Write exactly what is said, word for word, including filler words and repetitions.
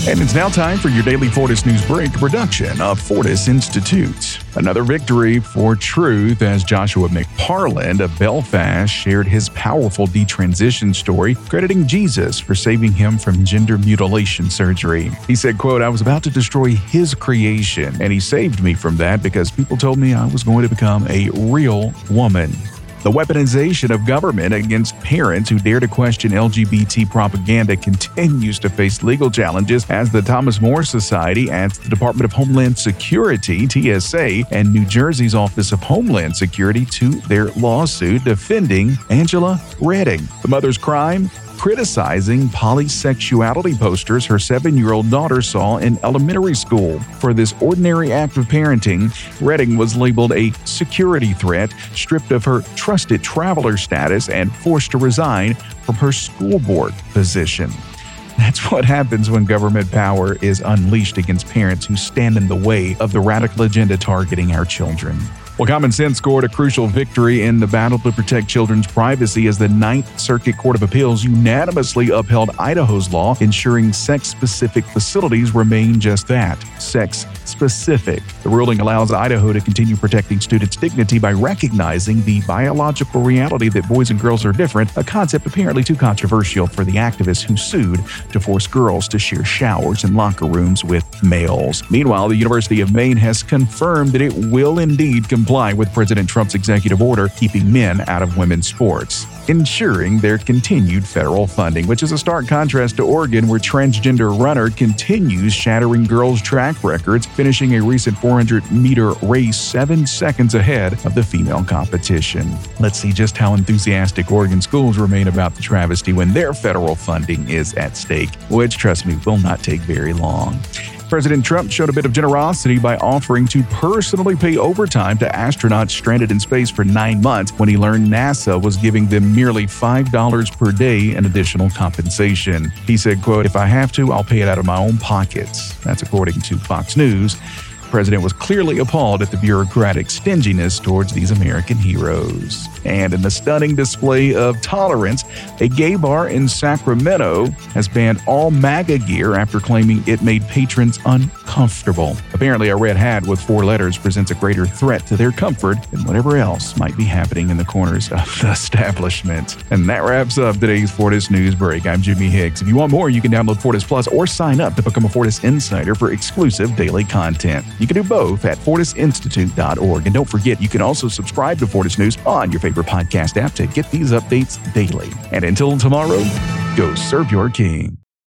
And it's now time for your daily Fortis News Break, production of Fortis Institute. Another victory for truth as Joshua McParland of Belfast shared his powerful detransition story, crediting Jesus for saving him from gender mutilation surgery. He said, quote, "I was about to destroy his creation, and he saved me from that because people told me I was going to become a real woman." The weaponization of government against parents who dare to question L G B T propaganda continues to face legal challenges as the Thomas More Society adds the Department of Homeland Security, T S A, and New Jersey's Office of Homeland Security to their lawsuit defending Angela Redding. The mother's crime? Criticizing polysexuality posters her seven-year-old daughter saw in elementary school. For this ordinary act of parenting, Redding was labeled a security threat, stripped of her trusted traveler status, and forced to resign from her school board position. That's what happens when government power is unleashed against parents who stand in the way of the radical agenda targeting our children. Well, common sense scored a crucial victory in the battle to protect children's privacy as the Ninth Circuit Court of Appeals unanimously upheld Idaho's law, ensuring sex-specific facilities remain just that, sex-specific. The ruling allows Idaho to continue protecting students' dignity by recognizing the biological reality that boys and girls are different, a concept apparently too controversial for the activists who sued to force girls to share showers and locker rooms with males. Meanwhile, the University of Maine has confirmed that it will indeed comply with President Trump's executive order keeping men out of women's sports, ensuring their continued federal funding, which is a stark contrast to Oregon, where transgender runner continues shattering girls' track records, finishing a recent four hundred meter race seven seconds ahead of the female competition. Let's see just how enthusiastic Oregon schools remain about the travesty when their federal funding is at stake, which, trust me, will not take very long. President Trump showed a bit of generosity by offering to personally pay overtime to astronauts stranded in space for nine months when he learned NASA was giving them merely five dollars per day in additional compensation. He said, quote, "If I have to, I'll pay it out of my own pockets." That's according to Fox News. The president was clearly appalled at the bureaucratic stinginess towards these American heroes. And in the stunning display of tolerance, a gay bar in Sacramento has banned all MAGA gear after claiming it made patrons uncomfortable. Apparently, a red hat with four letters presents a greater threat to their comfort than whatever else might be happening in the corners of the establishment. And that wraps up today's Fortis News Break. I'm Jimmy Hicks. If you want more, you can download Fortis Plus or sign up to become a Fortis Insider for exclusive daily content. You can do both at fortis institute dot org. And don't forget, you can also subscribe to Fortis News on your favorite podcast app to get these updates daily. And until tomorrow, go serve your king.